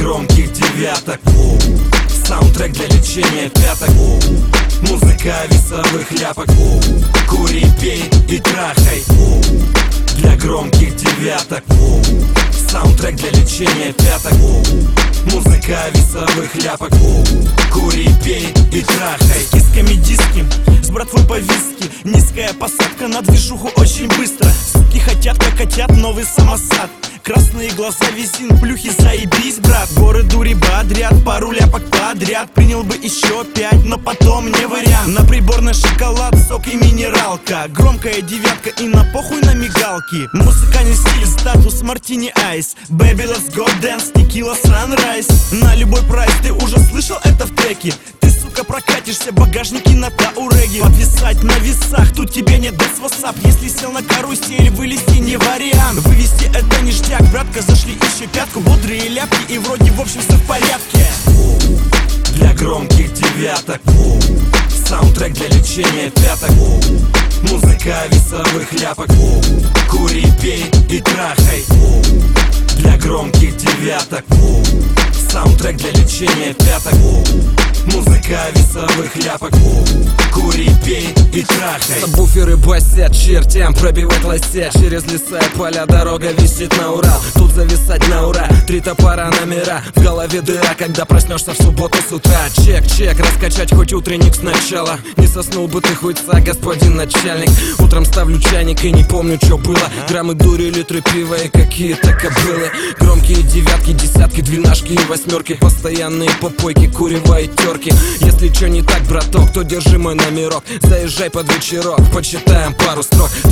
громких девяток. Саундтрек для лечения пяток. Музыка весовых ляпок. Кури, пей и трахай. Для громких девяток. Саундтрек для лечения пяток. Музыка весовых ляпок. Кури, пей и трахай. С кисками диски, с братвой по виски. Низкая посадка на движуху очень быстро. Суки хотят, как хотят, новый самосад. Красные глаза, висин, плюхи, заебись, брат. Горы дури бодрят, пару ляпок подряд. Принял бы еще 5, но потом не вариант. На приборной шоколад, сок и минералка. Громкая девятка и на похуй на мигалки. Музыка не стиль, статус, мартини айс. Baby, let's go dance, текила, sunrise. На любой прайс, ты уже слышал это в треке? Ты, сука, прокатишься, багажники на тауреге. Подвисать на весах, тут тебе не даст васап. Если сел на карусель, вылезти не вариант. Вывести это ништяк, братка, зашли еще пятку. Бодрые ляпки и вроде в общем все в порядке. Для громких девяток. Саундтрек для лечения пяток. Музыка весовых ляпок. Кури, пей и трахай. Для громких девяток. Саундтрек для лечения пяток. Музыка весовых ляпок. Кури, пей и трахай. Сабвуферы басят, чертям пробивать лося. Через леса и поля дорога висит на Урал. Тут зависать на ура, 3 топора номера. В голове дыра, когда проснешься в субботу с утра. Чек, раскачать хоть утренник сначала. Не соснул бы ты хуйца, господин начальник. Утром ставлю чайник и не помню, что было. Граммы дури, литры пива и какие-то кобылы. Громкие девятки, десятки, двенашки и восьмерки. Постоянные попойки, курева и терки. Если чё не так, браток, то держи мой номерок. Заезжай под вечерок, почитаем пару строк.